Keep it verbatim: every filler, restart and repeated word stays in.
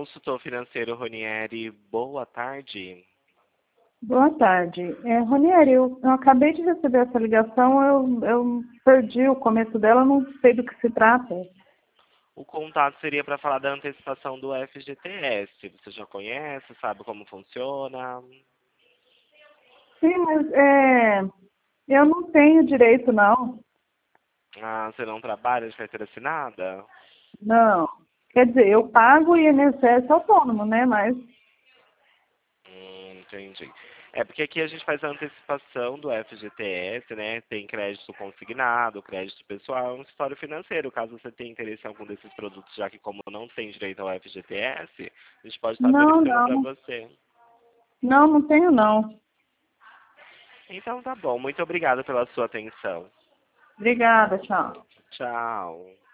consultor financeiro Ronieri, boa tarde. Boa tarde. É, Ronieri, eu, eu acabei de receber essa ligação, eu, eu perdi o começo dela, não sei do que se trata. O contato seria para falar da antecipação do F G T S. Você já conhece, sabe como funciona? Sim, mas é, eu não tenho direito, não. Ah, você não trabalha de carteira assinada? Não. Quer dizer, eu pago o I N S S autônomo, né? Mas Hum, entendi. É porque aqui a gente faz a antecipação do F G T S, né? Tem crédito consignado, crédito pessoal, é um histórico financeiro. Caso você tenha interesse em algum desses produtos, já que como não tem direito ao F G T S, a gente pode estar não, verificando para não. você. Não, não tenho, não. Então tá bom. Muito obrigado pela sua atenção. Obrigada, tchau. Tchau.